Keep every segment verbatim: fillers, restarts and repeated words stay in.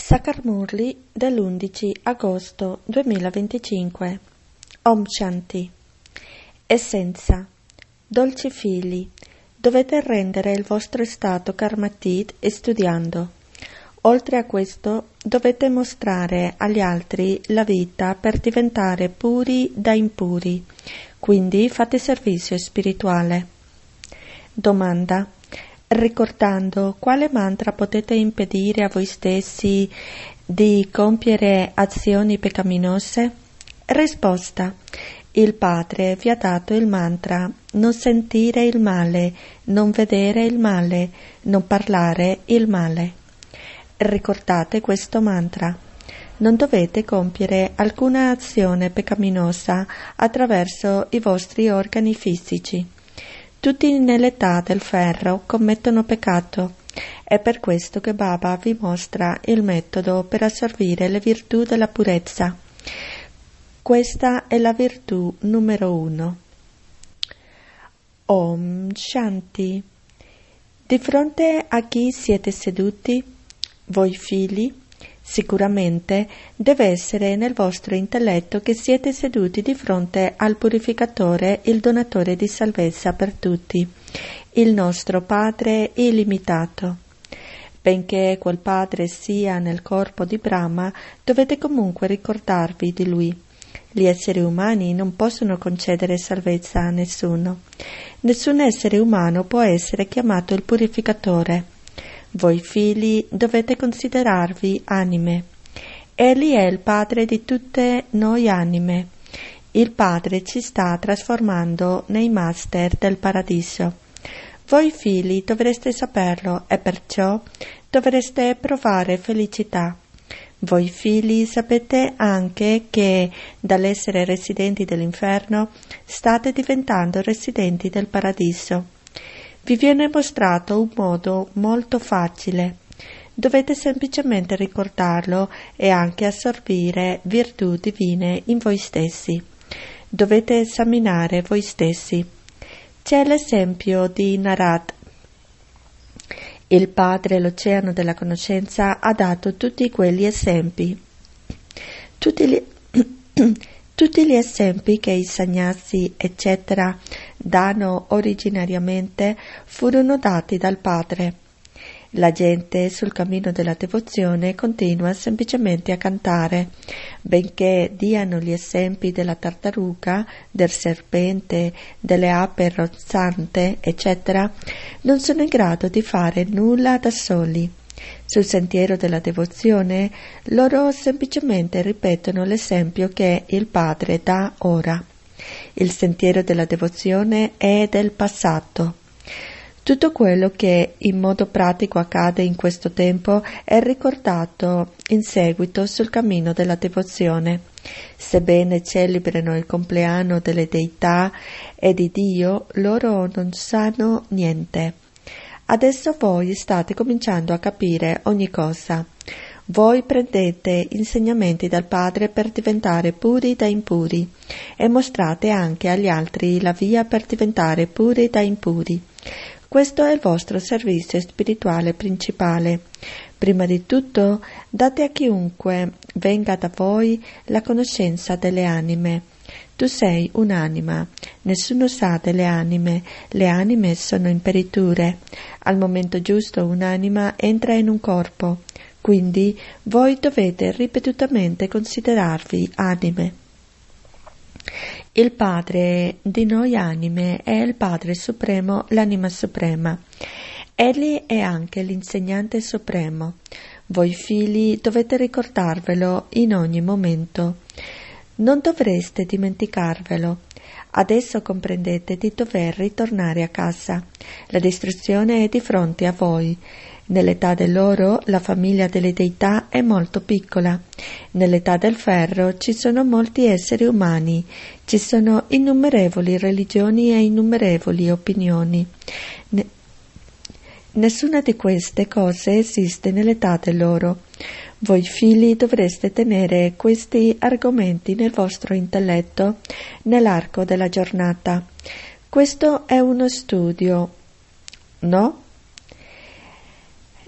Sakarmurli dell'undici agosto duemilaventicinque. Om Shanti. Essenza. Dolci figli, dovete rendere il vostro stato karmatit studiando. Oltre a questo, dovete mostrare agli altri la vita per diventare puri da impuri, quindi fate servizio spirituale. Domanda. Ricordando quale mantra potete impedire a voi stessi di compiere azioni peccaminose? Risposta. Il Padre vi ha dato il mantra non sentire il male, non vedere il male, non parlare il male. Ricordate questo mantra. Non dovete compiere alcuna azione peccaminosa attraverso i vostri organi fisici. Tutti nell'età del ferro commettono peccato. È per questo che Baba vi mostra il metodo per assorbire le virtù della purezza. Questa è la virtù numero uno. Om Shanti. Di fronte a chi siete seduti? Voi figli? Sicuramente deve essere nel vostro intelletto che siete seduti di fronte al purificatore, il donatore di salvezza per tutti, il nostro Padre illimitato. Benché quel Padre sia nel corpo di Brahma, dovete comunque ricordarvi di Lui. Gli esseri umani non possono concedere salvezza a nessuno. Nessun essere umano può essere chiamato il purificatore. Voi figli dovete considerarvi anime. Egli è il Padre di tutte noi anime. Il Padre ci sta trasformando nei master del paradiso. Voi figli dovreste saperlo e perciò dovreste provare felicità. Voi figli sapete anche che dall'essere residenti dell'inferno state diventando residenti del paradiso. Vi viene mostrato un modo molto facile. Dovete semplicemente ricordarlo e anche assorbire virtù divine in voi stessi. Dovete esaminare voi stessi. C'è l'esempio di Narad. Il Padre, l'oceano della conoscenza, ha dato tutti quegli esempi. Tutti gli, tutti gli esempi che i sannyasi, eccetera, danno originariamente furono dati dal Padre. La gente sul cammino della devozione continua semplicemente a cantare, benché diano gli esempi della tartaruga, del serpente, delle ape rozzante, eccetera, non sono in grado di fare nulla da soli. Sul sentiero della devozione loro semplicemente ripetono l'esempio che il Padre dà ora. Il sentiero della devozione è del passato. Tutto quello che in modo pratico accade in questo tempo è ricordato in seguito sul cammino della devozione. Sebbene celebrino il compleanno delle deità e di Dio, loro non sanno niente. Adesso voi state cominciando a capire ogni cosa. Voi prendete insegnamenti dal Padre per diventare puri da impuri e mostrate anche agli altri la via per diventare puri da impuri. Questo è il vostro servizio spirituale principale. Prima di tutto, date a chiunque venga da voi la conoscenza delle anime. Tu sei un'anima, nessuno sa delle anime, le anime sono imperiture. Al momento giusto un'anima entra in un corpo, quindi voi dovete ripetutamente considerarvi anime. Il Padre di noi anime è il Padre Supremo, l'anima suprema. Egli è anche l'insegnante supremo. Voi figli dovete ricordarvelo in ogni momento. Non dovreste dimenticarvelo. Adesso comprendete di dover ritornare a casa. La distruzione è di fronte a voi. Nell'età dell'oro la famiglia delle deità è molto piccola. Nell'età del ferro ci sono molti esseri umani. Ci sono innumerevoli religioni e innumerevoli opinioni. Ne- Nessuna di queste cose esiste nell'età dell'oro. Voi figli dovreste tenere questi argomenti nel vostro intelletto nell'arco della giornata. Questo è uno studio, no?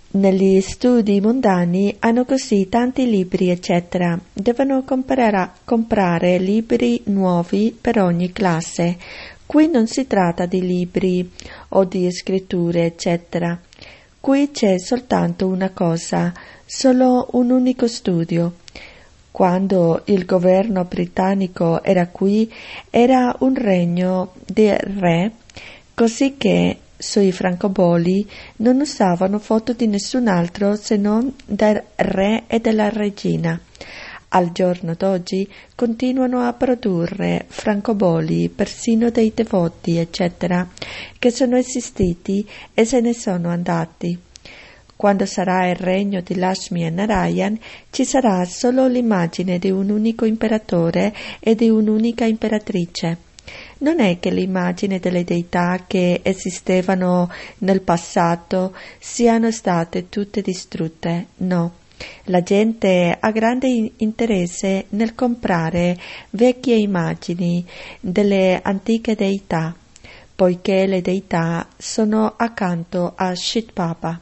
negli studi mondani hanno così tanti libri, eccetera. Devono comprare, comprare libri nuovi per ogni classe. Qui non si tratta di libri o di scritture, eccetera. Qui c'è soltanto una cosa, solo un unico studio. Quando il governo britannico era qui, era un regno di re, così che sui francobolli non usavano foto di nessun altro se non del re e della regina. Al giorno d'oggi continuano a produrre francobolli persino dei devoti, eccetera, che sono esistiti e se ne sono andati. Quando sarà il regno di Lakshmi e Narayan, ci sarà solo l'immagine di un unico imperatore e di un'unica imperatrice. Non è che le immagini delle deità che esistevano nel passato siano state tutte distrutte, no. La gente ha grande interesse nel comprare vecchie immagini delle antiche deità, poiché le deità sono accanto a Shitpapa.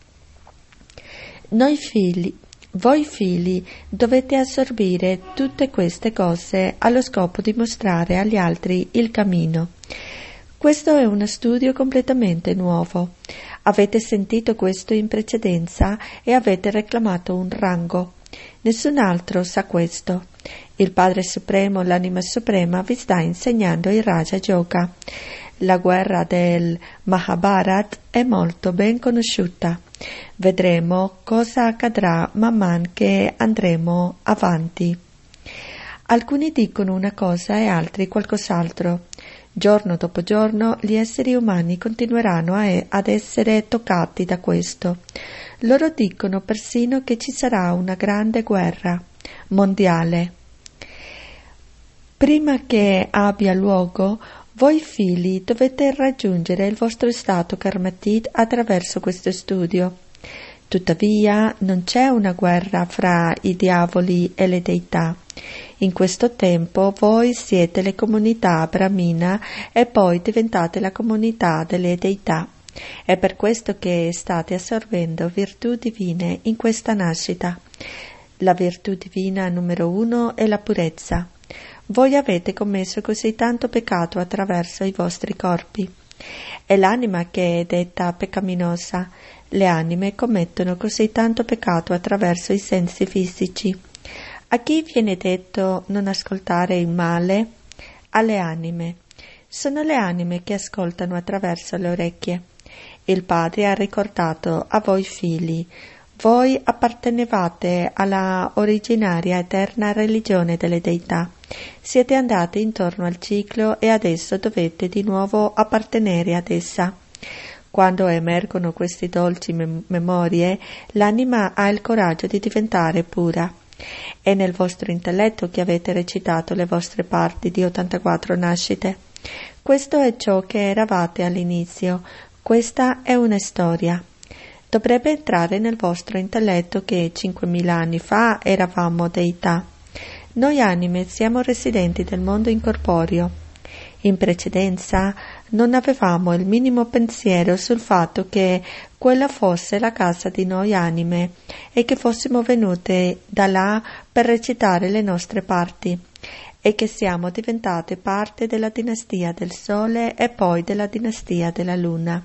Noi figli, voi figli, dovete assorbire tutte queste cose allo scopo di mostrare agli altri il cammino. Questo è uno studio completamente nuovo. Avete sentito questo in precedenza e avete reclamato un rango. Nessun altro sa questo. Il Padre Supremo, l'Anima Suprema, vi sta insegnando il Raja Yoga. La guerra del Mahabharat è molto ben conosciuta. Vedremo cosa accadrà man mano che andremo avanti. Alcuni dicono una cosa e altri qualcos'altro. Giorno dopo giorno gli esseri umani continueranno a, ad essere toccati da questo. Loro dicono persino che ci sarà una grande guerra mondiale. Prima che abbia luogo, voi figli dovete raggiungere il vostro stato karmatid attraverso questo studio. Tuttavia non c'è una guerra fra i diavoli e le deità. In questo tempo voi siete le comunità Brahmina e poi diventate la comunità delle deità. È per questo che state assorbendo virtù divine in questa nascita. La virtù divina numero uno è la purezza. Voi avete commesso così tanto peccato attraverso i vostri corpi. È l'anima che è detta peccaminosa. Le anime commettono così tanto peccato attraverso i sensi fisici. A chi viene detto non ascoltare il male? Alle anime. Sono le anime che ascoltano attraverso le orecchie. Il Padre ha ricordato a voi figli. Voi appartenevate alla originaria eterna religione delle deità. Siete andati intorno al ciclo e adesso dovete di nuovo appartenere ad essa. Quando emergono queste dolci mem- memorie, l'anima ha il coraggio di diventare pura. È nel vostro intelletto che avete recitato le vostre parti di ottantaquattro nascite. Questo è ciò che eravate all'inizio. Questa è una storia. Dovrebbe entrare nel vostro intelletto che cinquemila anni fa eravamo deità. Noi anime siamo residenti del mondo incorporeo. In precedenza non avevamo il minimo pensiero sul fatto che quella fosse la casa di noi anime e che fossimo venute da là per recitare le nostre parti e che siamo diventate parte della dinastia del Sole e poi della dinastia della Luna.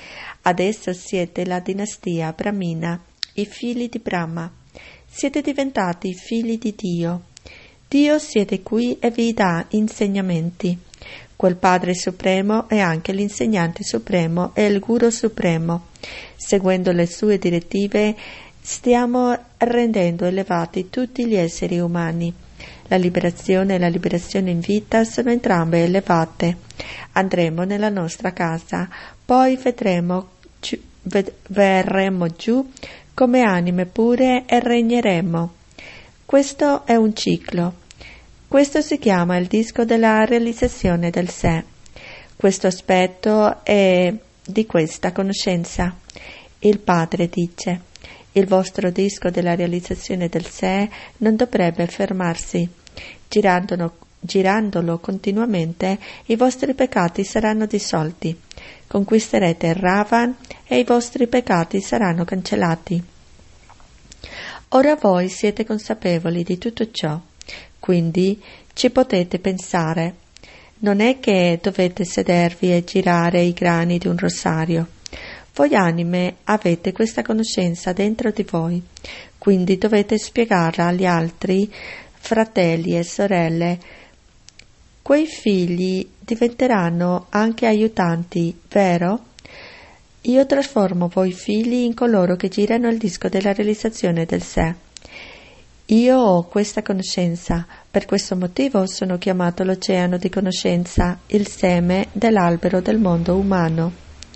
Adesso siete la dinastia Brahmina, i figli di Brahma. Siete diventati i figli di Dio. Dio siede qui e vi dà insegnamenti. Quel Padre Supremo è anche l'insegnante supremo e il Guru Supremo. Seguendo le sue direttive stiamo rendendo elevati tutti gli esseri umani. La liberazione e la liberazione in vita sono entrambe elevate. Andremo nella nostra casa, poi vedremo, ved, verremo giù come anime pure e regneremo. Questo è un ciclo. Questo si chiama il disco della realizzazione del sé. Questo aspetto è di questa conoscenza. Il Padre dice: il vostro disco della realizzazione del sé non dovrebbe fermarsi. Girandolo, girandolo continuamente, i vostri peccati saranno dissolti. conquisterete Ravan e i vostri peccati saranno cancellati. Ora voi siete consapevoli di tutto ciò, quindi ci potete pensare. Non è che dovete sedervi e girare i grani di un rosario. Voi anime avete questa conoscenza dentro di voi, quindi dovete spiegarla agli altri fratelli e sorelle. Quei figli diventeranno anche aiutanti, vero? Io trasformo voi figli in coloro che girano il disco della realizzazione del sé. Io ho questa conoscenza, per questo motivo sono chiamato l'oceano di conoscenza, il seme dell'albero del mondo umano.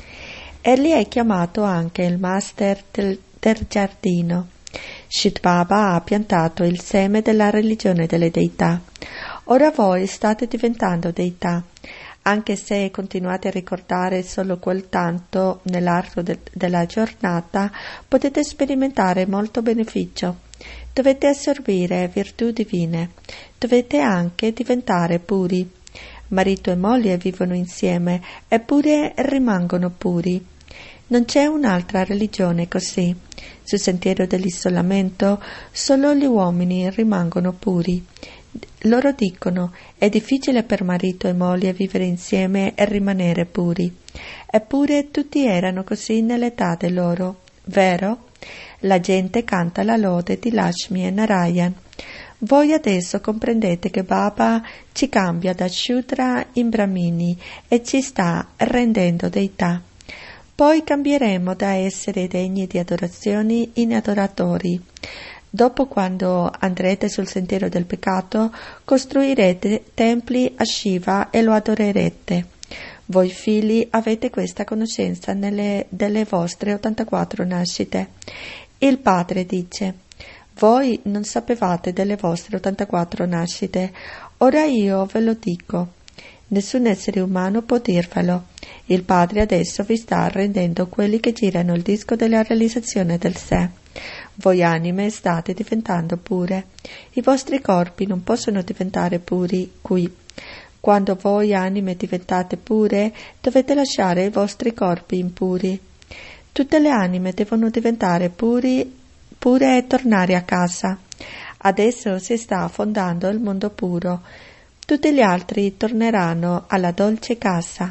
Egli è chiamato anche il master del, del giardino. Shit Baba ha piantato il seme della religione delle deità. Ora voi state diventando deità, anche se continuate a ricordare solo quel tanto nell'arco de- della giornata, potete sperimentare molto beneficio. Dovete assorbire virtù divine, dovete anche diventare puri. Marito e moglie vivono insieme, eppure rimangono puri. Non c'è un'altra religione così. Sul sentiero dell'isolamento solo gli uomini rimangono puri. Loro dicono: è difficile per marito e moglie vivere insieme e rimanere puri. Eppure tutti erano così nell'età de loro, vero? La gente canta la lode di Lakshmi e Narayan. Voi adesso comprendete che Baba ci cambia da Shudra in Brahmini e ci sta rendendo deità. Poi cambieremo da essere degni di adorazioni in adoratori. Dopo, quando andrete sul sentiero del peccato, costruirete templi a Shiva e lo adorerete. Voi figli avete questa conoscenza nelle, delle vostre ottantaquattro nascite. Il padre dice: voi non sapevate delle vostre ottantaquattro nascite, ora io ve lo dico. Nessun essere umano può dirvelo. Il padre adesso vi sta rendendo quelli che girano il disco della realizzazione del sé. Voi anime state diventando pure. I vostri corpi non possono diventare puri qui. Quando voi anime diventate pure, dovete lasciare i vostri corpi impuri. Tutte le anime devono diventare puri, pure e tornare a casa. Adesso si sta fondando il mondo puro. Tutti gli altri torneranno alla dolce casa.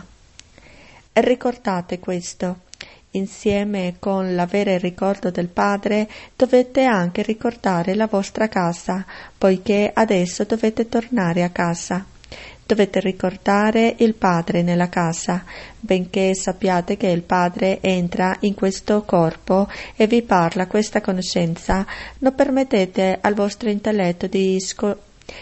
Ricordate questo. Insieme con l'avere il ricordo del Padre, dovete anche ricordare la vostra casa, poiché adesso dovete tornare a casa. Dovete ricordare il Padre nella casa, benché sappiate che il Padre entra in questo corpo e vi parla questa conoscenza. Non permettete al vostro intelletto di sco-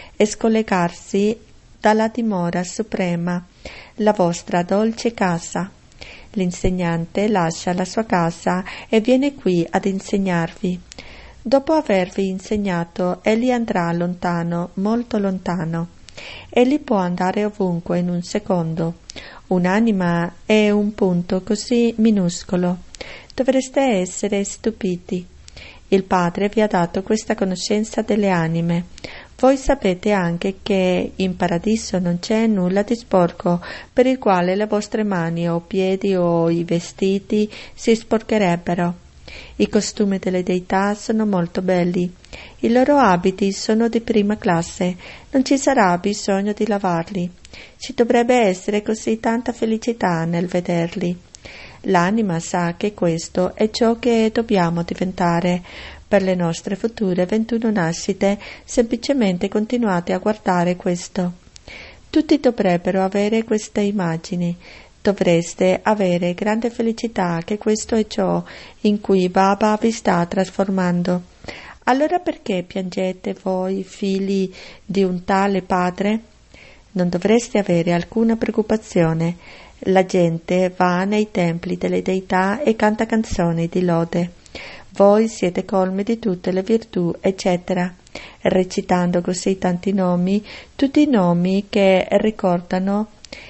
scollegarsi dalla dimora suprema, la vostra dolce casa. L'insegnante lascia la sua casa e viene qui ad insegnarvi. Dopo avervi insegnato, egli andrà lontano, molto lontano. Egli può andare ovunque in un secondo. Un'anima è un punto così minuscolo. Dovreste essere stupiti. Il Padre vi ha dato questa conoscenza delle anime. Voi sapete anche che in paradiso non c'è nulla di sporco per il quale le vostre mani o piedi o i vestiti si sporcherebbero. I costumi delle deità sono molto belli. I loro abiti sono di prima classe. Non ci sarà bisogno di lavarli. Ci dovrebbe essere così tanta felicità nel vederli. L'anima sa che questo è ciò che dobbiamo diventare. Per le nostre future ventuno nascite, semplicemente continuate a guardare questo. Tutti dovrebbero avere queste immagini. Dovreste avere grande felicità che questo è ciò in cui Baba vi sta trasformando. Allora perché piangete voi, figli di un tale padre? Non dovreste avere alcuna preoccupazione. La gente va nei templi delle deità e canta canzoni di lode. Voi siete colmi di tutte le virtù, eccetera, recitando così tanti nomi. Tutti i nomi che ricordano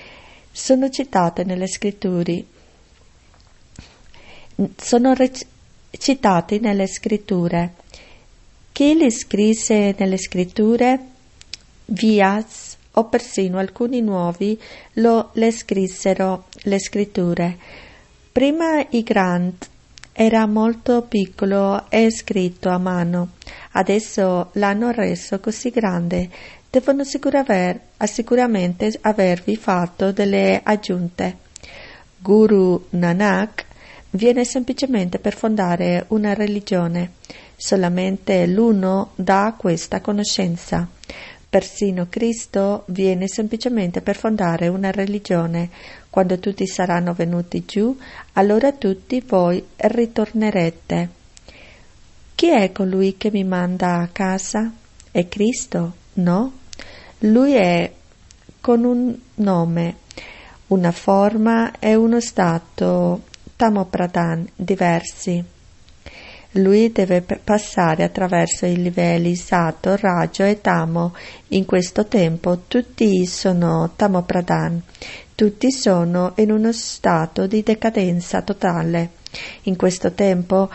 sono citate nelle scritture. Sono rec- citati nelle scritture. Chi li scrisse nelle scritture? Vyas o persino alcuni nuovi lo le scrissero le scritture. Prima il Grant era molto piccolo e scritto a mano, adesso l'hanno reso così grande. Devono sicuraver, sicuramente avervi fatto delle aggiunte. Guru Nanak viene semplicemente per fondare una religione. Solamente l'uno dà questa conoscenza. Persino Cristo viene semplicemente per fondare una religione. Quando tutti saranno venuti giù, allora tutti voi ritornerete. Chi è colui che mi manda a casa? È Cristo? No? Lui è con un nome, una forma e uno stato Tamopradhan diversi. Lui deve passare attraverso i livelli Sato, Rajo e Tamo. In questo tempo tutti sono Tamopradhan, tutti sono in uno stato di decadenza totale. In questo tempo,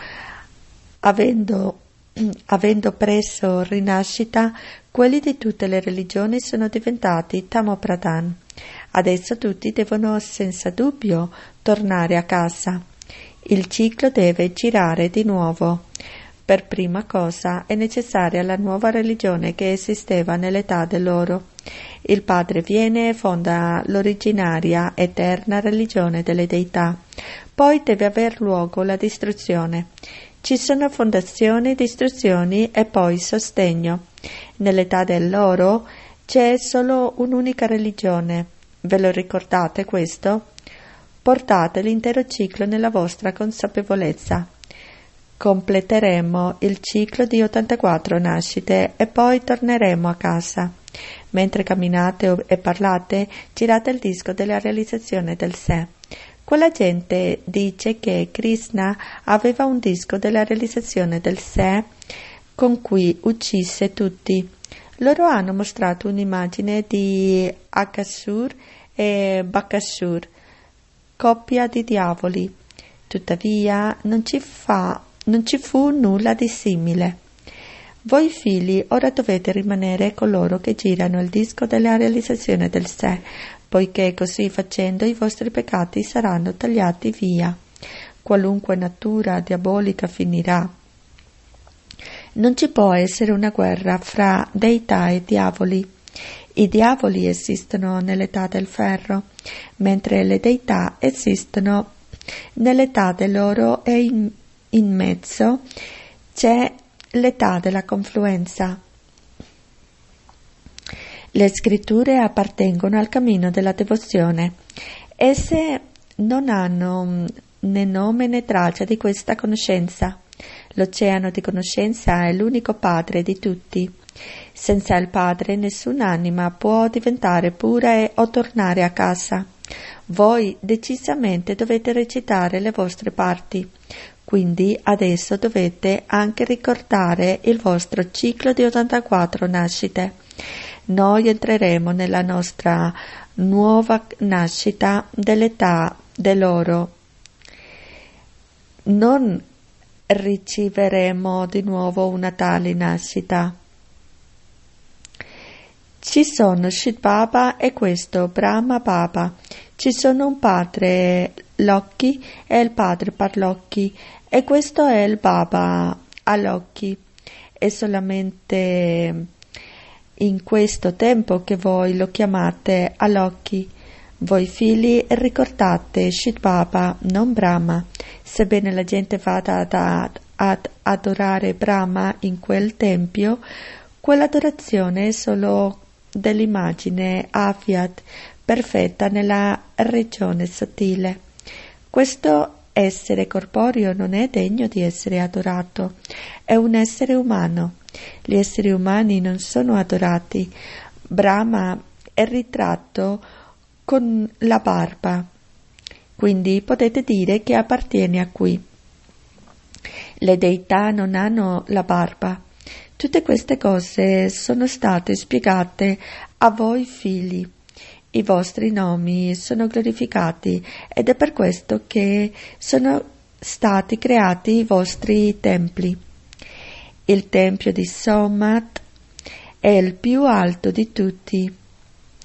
avendo, avendo preso rinascita, quelli di tutte le religioni sono diventati Tamopradhan. Adesso tutti devono senza dubbio tornare a casa. Il ciclo deve girare di nuovo. Per prima cosa è necessaria la nuova religione che esisteva nell'età dell'oro. Il Padre viene e fonda l'originaria, eterna religione delle deità. Poi deve aver luogo la distruzione. Ci sono fondazioni, distruzioni e poi sostegno. Nell'età dell'oro c'è solo un'unica religione. Ve lo ricordate questo? Portate l'intero ciclo nella vostra consapevolezza. Completeremo il ciclo di ottantaquattro nascite e poi torneremo a casa. Mentre camminate e parlate, girate il disco della realizzazione del sé. Quella gente dice che Krishna aveva un disco della realizzazione del sé con cui uccise tutti. Loro hanno mostrato un'immagine di Akasur e Bakasur, coppia di diavoli. Tuttavia non ci, fa, non ci fu nulla di simile. Voi figli ora dovete rimanere coloro che girano il disco della realizzazione del sé, poiché così facendo i vostri peccati saranno tagliati via. Qualunque natura diabolica finirà. Non ci può essere una guerra fra deità e diavoli. I diavoli esistono nell'età del ferro, mentre le deità esistono nell'età dell'oro e in, in mezzo c'è l'età della confluenza. Le scritture appartengono al cammino della devozione. Esse non hanno né nome né traccia di questa conoscenza. L'oceano di conoscenza è l'unico padre di tutti. Senza il padre nessun'anima può diventare pura o tornare a casa. Voi decisamente dovete recitare le vostre parti. Quindi adesso dovete anche ricordare il vostro ciclo di ottantaquattro nascite. Noi entreremo nella nostra nuova nascita dell'età dell'oro. Non riceveremo di nuovo una tale nascita. Ci sono Shit Baba e questo Brahma Baba. Ci sono un padre Lokki e il padre Parlokki e questo è il Baba Alokki. È solamente in questo tempo che voi lo chiamate Alokki. Voi figli ricordate Shit Baba, non Brahma. Sebbene la gente vada ad, ad adorare Brahma in quel tempio, quell'adorazione è solo dell'immagine Avyad, perfetta nella regione sottile. Questo essere corporeo non è degno di essere adorato, è un essere umano. Gli esseri umani non sono adorati. Brahma è ritratto con la barba, quindi potete dire che appartiene a qui. Le deità non hanno la barba. Tutte queste cose sono state spiegate a voi figli. I vostri nomi sono glorificati ed è per questo che sono stati creati i vostri templi. Il tempio di Somat è il più alto di tutti.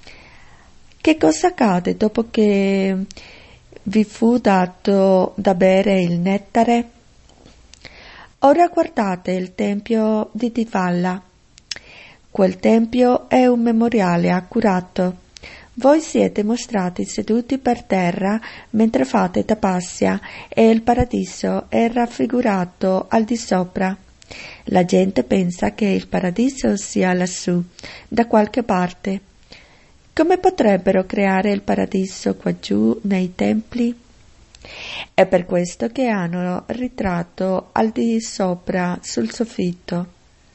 Che cosa accade dopo che vi fu dato da bere il nettare? Ora guardate il tempio di Divalla. Quel tempio è un memoriale accurato. Voi siete mostrati seduti per terra mentre fate tapasya e il paradiso è raffigurato al di sopra. La gente pensa che il paradiso sia lassù, da qualche parte. Come potrebbero creare il paradiso qua giù nei templi? È per questo che hanno ritratto al di sopra sul soffitto.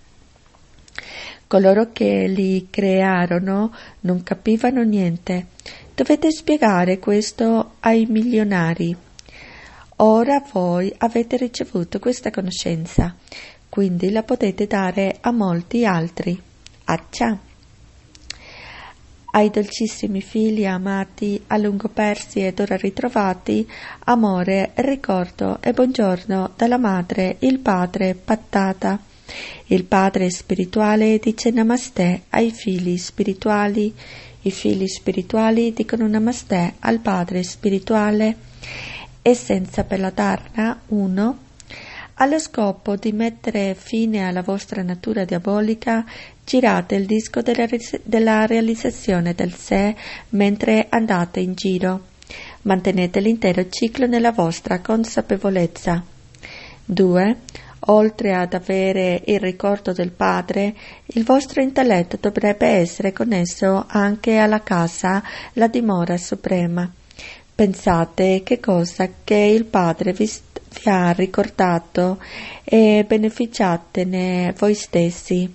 Coloro che li crearono non capivano niente. Dovete spiegare questo ai milionari. Ora voi avete ricevuto questa conoscenza, quindi la potete dare a molti altri. Accia! Ai dolcissimi figli amati, a lungo persi ed ora ritrovati, amore, ricordo e buongiorno dalla madre, il padre, Pattata. Il padre spirituale dice Namaste ai figli spirituali, i figli spirituali dicono Namaste al padre spirituale. Essenza per la Dharna uno. Allo scopo di mettere fine alla vostra natura diabolica, girate il disco della, della realizzazione del sé mentre andate in giro. Mantenete l'intero ciclo nella vostra consapevolezza. due. Oltre ad avere il ricordo del Padre, il vostro intelletto dovrebbe essere connesso anche alla casa, la dimora suprema. Pensate che cosa che il Padre vi, vi ha ricordato e beneficiatene voi stessi.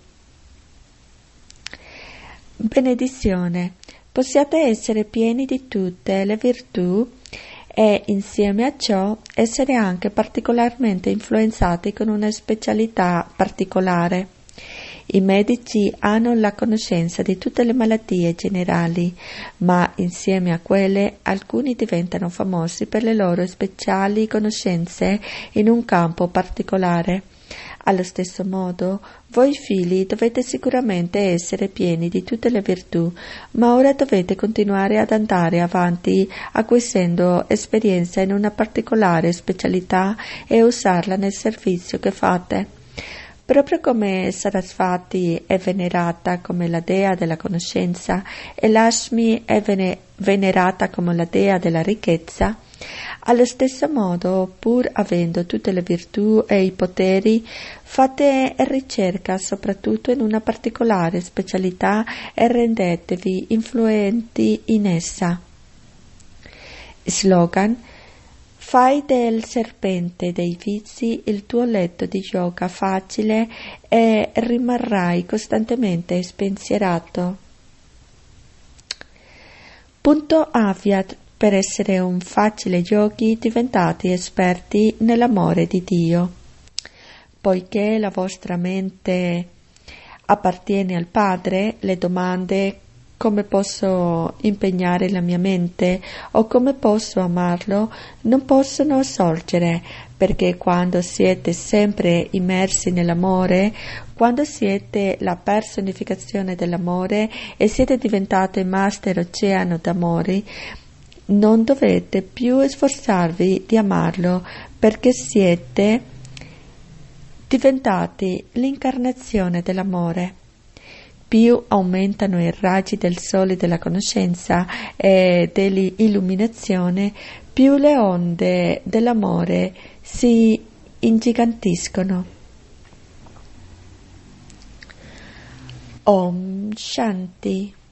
Benedizione. Possiate essere pieni di tutte le virtù e insieme a ciò essere anche particolarmente influenzati con una specialità particolare. I medici hanno la conoscenza di tutte le malattie generali, ma insieme a quelle alcuni diventano famosi per le loro speciali conoscenze in un campo particolare. Allo stesso modo, voi figli dovete sicuramente essere pieni di tutte le virtù, ma ora dovete continuare ad andare avanti acquisendo esperienza in una particolare specialità e usarla nel servizio che fate. Proprio come Sarasvati è venerata come la dea della conoscenza e Lakshmi è vene- venerata come la dea della ricchezza, allo stesso modo, pur avendo tutte le virtù e i poteri, fate ricerca soprattutto in una particolare specialità e rendetevi influenti in essa. Slogan: fai del serpente dei vizi il tuo letto di yoga facile e rimarrai costantemente spensierato. Punto Avyat. Per essere un facile yogi diventate esperti nell'amore di Dio. Poiché la vostra mente appartiene al Padre, le domande come posso impegnare la mia mente o come posso amarlo non possono sorgere, perché quando siete sempre immersi nell'amore, quando siete la personificazione dell'amore e siete diventate master oceano d'amore, non dovete più sforzarvi di amarlo, perché siete diventati l'incarnazione dell'amore. Più aumentano i raggi del sole della conoscenza e dell'illuminazione, più le onde dell'amore si ingigantiscono. Om Shanti.